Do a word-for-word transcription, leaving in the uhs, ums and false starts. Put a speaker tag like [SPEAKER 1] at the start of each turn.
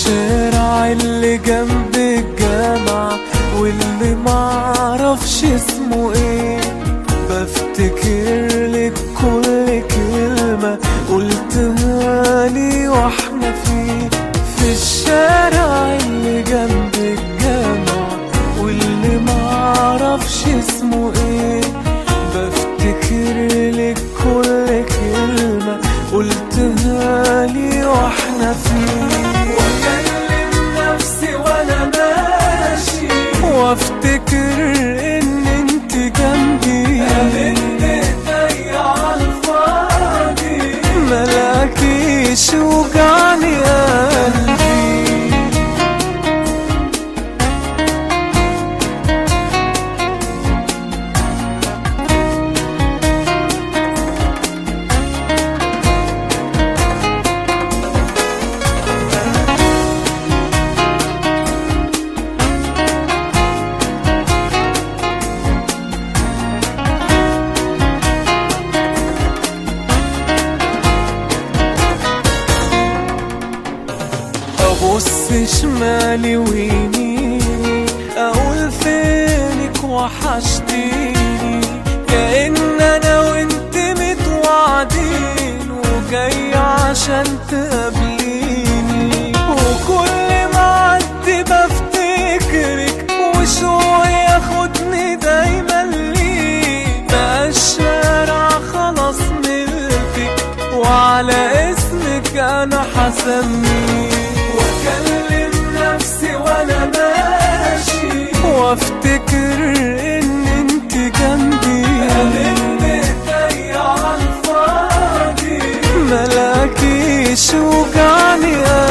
[SPEAKER 1] الشارع اللي جنب الجامعة واللي معرفش اسمه ايه، بفتكر لك كل كلمة قلتها لي واحنا فيه. في الشارع اللي جنب الجامعة واللي معرفش اسمه ايه، بفتكر لك كل كلمة قلتها لي واحنا فيه. واكلم نفسي وانا ماشي وافتكر ان انت جنبي، قابلت ايديا عالفاضي ملاكيش وجعني قلبي. ابص شمالي ويميني اقول فينك وحشتيني، كأن انا وانت متوعدين وجاي عشان تقابليني. وكل ما عدي بفتكرك وشوقي ياخدني دايما ليك، بقى الشارع خلاص ملكك وعلى اسمك انا حسميك. واكلم نفسي وانا ماشي وافتكر ان انت جنبي، قابلت ايديا عالفاضي ملاكيش وجعني